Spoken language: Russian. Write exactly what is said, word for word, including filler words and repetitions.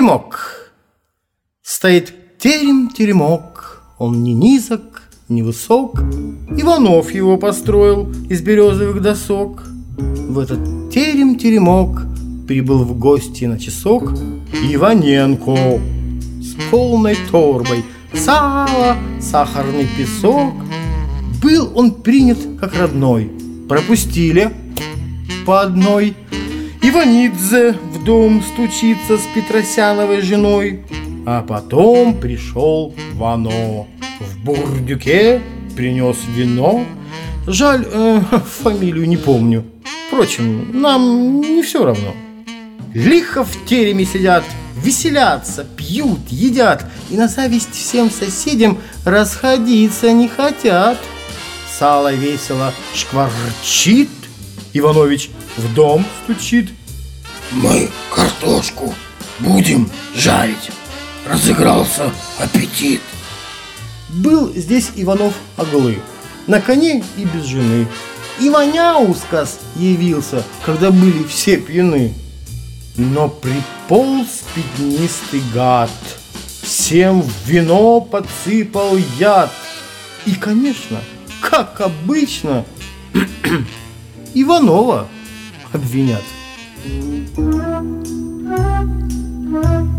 Теремок. Стоит терем-теремок, он не низок, не высок. Иванов его построил из березовых досок. В этот терем-теремок прибыл в гости на часок Иваненко с полной торбой сала, сахарный песок. Был он принят как родной. Пропустили по одной. Иванидзе в дом стучится с Петросяновой женой. А потом пришел Вано. В бурдюке принес вино. Жаль, э, фамилию не помню. Впрочем, нам не все равно. Лихо в тереме сидят, веселятся, пьют, едят, и на зависть всем соседям расходиться не хотят. Сало весело шкварчит, Иванович в дом стучит. Мы картошку будем жарить. Разыгрался аппетит. Был здесь Иванов Оглы, на коне и без жены. И Маняускас явился, когда были все пьяны. Но приполз пятнистый гад, всем в вино подсыпал яд. И, конечно, как обычно, Иванова обвинят.